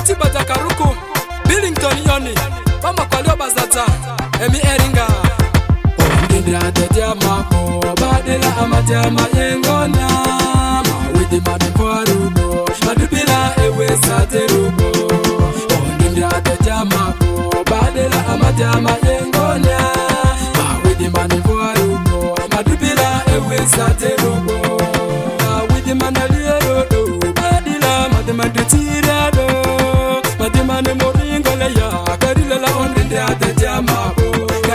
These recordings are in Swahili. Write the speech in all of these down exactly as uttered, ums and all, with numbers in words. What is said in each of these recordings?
Eti Batakaruku, Billington Yoni, Mama Kwalio Bazata, Emi Eringa. Ondindra de Diamako, Badela Amatama Yengona, with the Madam Porubo, Madubila Ewe Saterubo. Ondindra de Diamako, Badela Amatama Yengona, with the Madam Porubo, Madubila Ewe Saterubo. With the Manaliero, Badila, Madam Tirado, Madam Moringola, Carilla Ondindra de Diamako.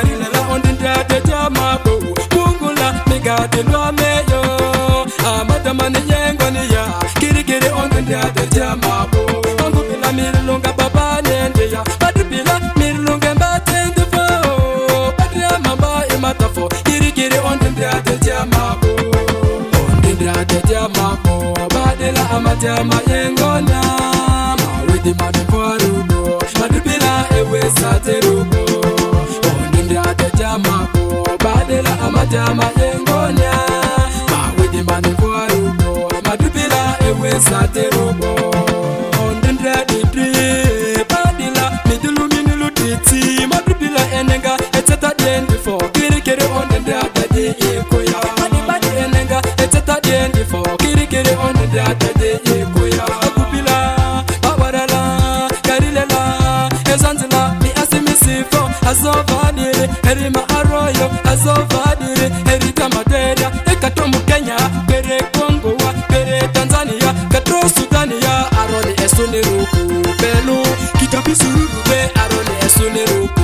De lo meyo amata mane yengoni ya kiri kiri ondenda de jamabo ongo bila milunga baba nende ya badibila milunga batende fo badra mamba imatafo kiri kiri ondenda de jamabo ondenda de jamabo badela amata mayengona mawidi madfarubo badibila ewe saterubo ondenda de jamabo badela amata mayengona mawidi madfarubo madibila ewe saterubo ondenda de pre badila midulu minulu titi madibila enenga etata dendi fo kiri kiri ondenda de ekoya madibadi enenga etata dendi fo kiri kiri ondenda de ekoya akupila babarala karilela ezanzila mi asimisifo azovadire herima aroyo azovadire herita materia ekatomu Kenya bere Kongo wa bere Tanzania katro Sudania aroni esuniruku belu kitapisuru be aroni esuniruku.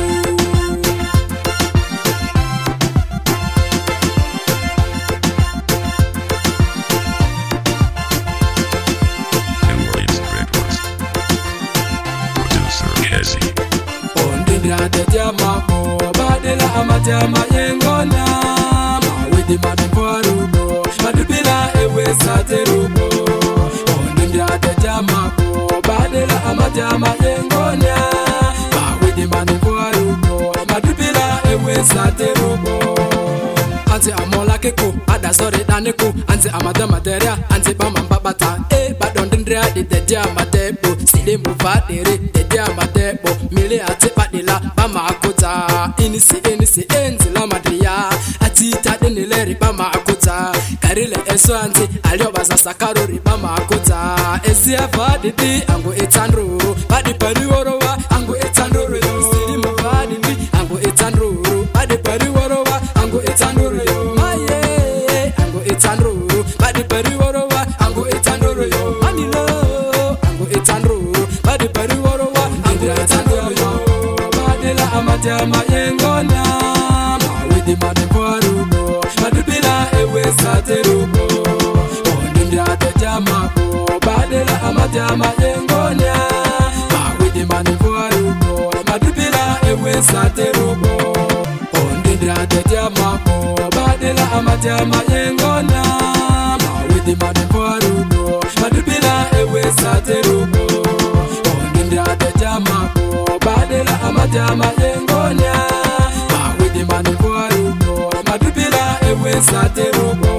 Ondindra de Diamako, Badela Amatama Yengona, Mawidi Madfarubo, Madubila Ewe Saterubo. Ondindra de Diamako, Badela Amatama Yengona, Mawidi Madfarubo, Madubila Ewe Saterubo. Anti Amola Keko, Adasore Daneko, Anti Amadama Teria, Anti Bamamba Bata, Eh, Badondindra de Diamatebo, Sile Muvadere, de Diamatebo, Mile Ate Padilla, Bama Akota, Inisi Inisi Enzi La Madria, Atita Denileri Bama Akota, Karile Eswanti, Aliobaza Sakarori Bama Akota, Esia Vadidi, Ango Etandro, Badi Pariworowa, Ango Etandro, Sili Muvadidi, Ango Etandro, Badi Pariworowa, Ango Etandro, Maye, Ango Etandro, Badi Pariworowa, Ango Etandro, Manilo, Ango Etandro, Badi Pariworowa, Ango Etandro, Badela Amatama Yengona, Mawidi Madfarubo, Madubila Ewe Saterubo, Ondindra de Jamako, Badela Amatama Yengona, Mawidi Madfarubo, Madubila Ewe Saterubo. Ondindra de Jamako, Badela Amatama Yengona, Mawidi Madfarubo, Madubila Ewe Saterubo. Ondindra de Jamako, Badela Amatama Yengona, Mawidi Madfarubo, Madubila Ewe Saterubo.